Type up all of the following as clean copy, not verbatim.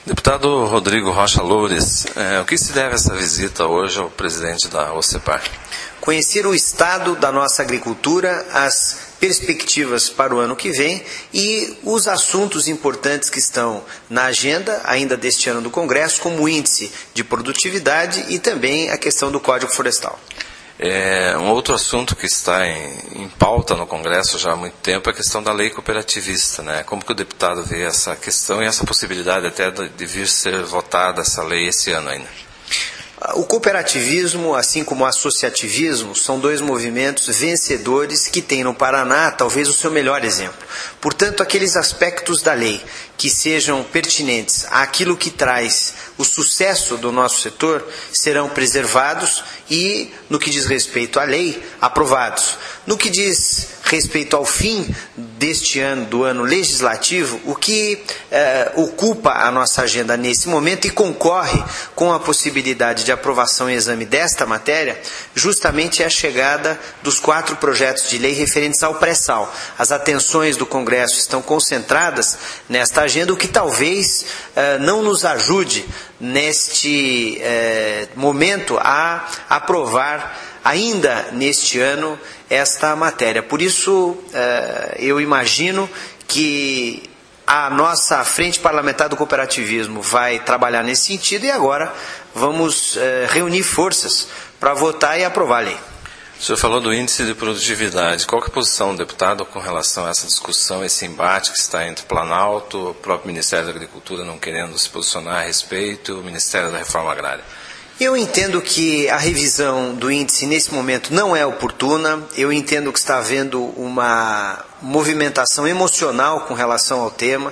Deputado Rodrigo Rocha Loures, o que se deve a essa visita hoje ao presidente da OCEPAR? Conhecer o estado da nossa agricultura, as perspectivas para o ano que vem e os assuntos importantes que estão na agenda ainda deste ano do Congresso, como o índice de produtividade e também a questão do Código Florestal. Um outro assunto que está em pauta no Congresso já há muito tempo é a questão da lei cooperativista, né? Como que o deputado vê essa questão e essa possibilidade até de vir ser votada essa lei esse ano ainda? O cooperativismo, assim como o associativismo, são dois movimentos vencedores que têm no Paraná talvez o seu melhor exemplo. Portanto, aqueles aspectos da lei que sejam pertinentes àquilo que traz o sucesso do nosso setor serão preservados e, no que diz respeito à lei, aprovados. No que diz respeito ao fim deste ano, do ano legislativo, o que ocupa a nossa agenda nesse momento e concorre com a possibilidade de aprovação e exame desta matéria, justamente é a chegada dos 4 projetos de lei referentes ao pré-sal. As atenções do Congresso estão concentradas nesta agenda, o que talvez não nos ajude neste momento a aprovar ainda neste ano esta matéria. Por isso, eu imagino que a nossa Frente Parlamentar do Cooperativismo vai trabalhar nesse sentido e agora vamos reunir forças para votar e aprovar a lei. O senhor falou do índice de produtividade. Qual que é a posição do deputado com relação a essa discussão, esse embate que está entre o Planalto, o próprio Ministério da Agricultura não querendo se posicionar a respeito e o Ministério da Reforma Agrária? Eu entendo que a revisão do índice nesse momento não é oportuna. Eu entendo que está havendo uma movimentação emocional com relação ao tema.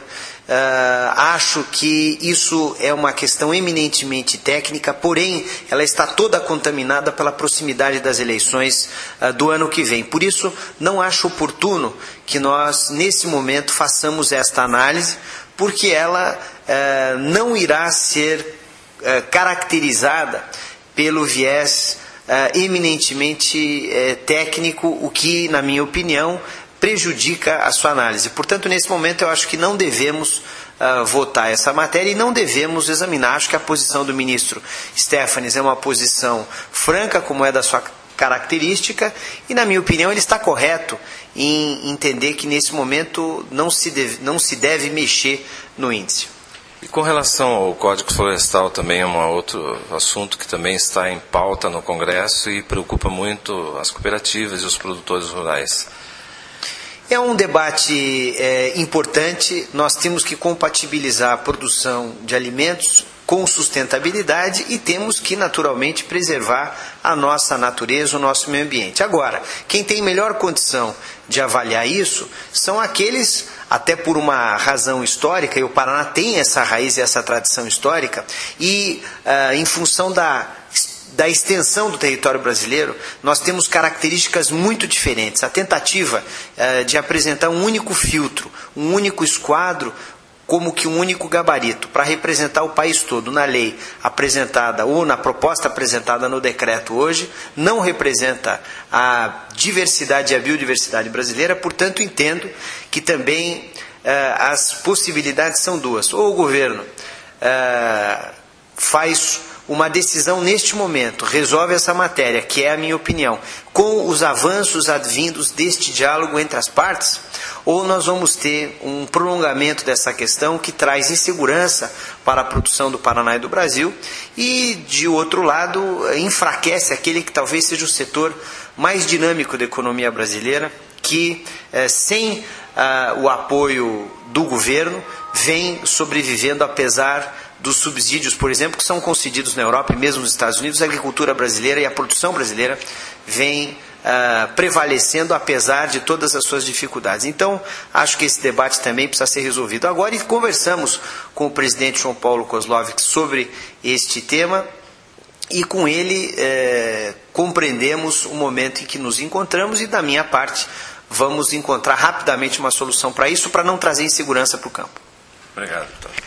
Acho que isso é uma questão eminentemente técnica, porém ela está toda contaminada pela proximidade das eleições do ano que vem. Por isso, não acho oportuno que nós, nesse momento, façamos esta análise, porque ela não irá ser caracterizada pelo viés eminentemente técnico, o que, na minha opinião, prejudica a sua análise. Portanto, nesse momento, eu acho que não devemos votar essa matéria e não devemos examinar. Acho que a posição do ministro Stefanes é uma posição franca, como é da sua característica, e, na minha opinião, ele está correto em entender que, nesse momento, não se deve mexer no índice. E com relação ao Código Florestal, também é um outro assunto que também está em pauta no Congresso e preocupa muito as cooperativas e os produtores rurais. É um debate importante. Nós temos que compatibilizar a produção de alimentos com sustentabilidade e temos que, naturalmente, preservar a nossa natureza, o nosso meio ambiente. Agora, quem tem melhor condição de avaliar isso são aqueles, até por uma razão histórica, e o Paraná tem essa raiz e essa tradição histórica, e em função da extensão do território brasileiro, nós temos características muito diferentes. A tentativa de apresentar um único filtro, um único esquadro, como que um único gabarito para representar o país todo na lei apresentada ou na proposta apresentada no decreto hoje, não representa a diversidade e a biodiversidade brasileira. Portanto, entendo que também as possibilidades são duas. Ou o governo faz uma decisão neste momento, resolve essa matéria, que é a minha opinião, com os avanços advindos deste diálogo entre as partes, ou nós vamos ter um prolongamento dessa questão que traz insegurança para a produção do Paraná e do Brasil e, de outro lado, enfraquece aquele que talvez seja o setor mais dinâmico da economia brasileira, que sem o apoio do governo vem sobrevivendo apesar dos subsídios, por exemplo, que são concedidos na Europa e mesmo nos Estados Unidos. A agricultura brasileira e a produção brasileira vem prevalecendo apesar de todas as suas dificuldades. Então, acho que esse debate também precisa ser resolvido agora e conversamos com o presidente João Paulo Kozlovic sobre este tema e com ele compreendemos o momento em que nos encontramos e, da minha parte, vamos encontrar rapidamente uma solução para isso, para não trazer insegurança para o campo. Obrigado, doutor.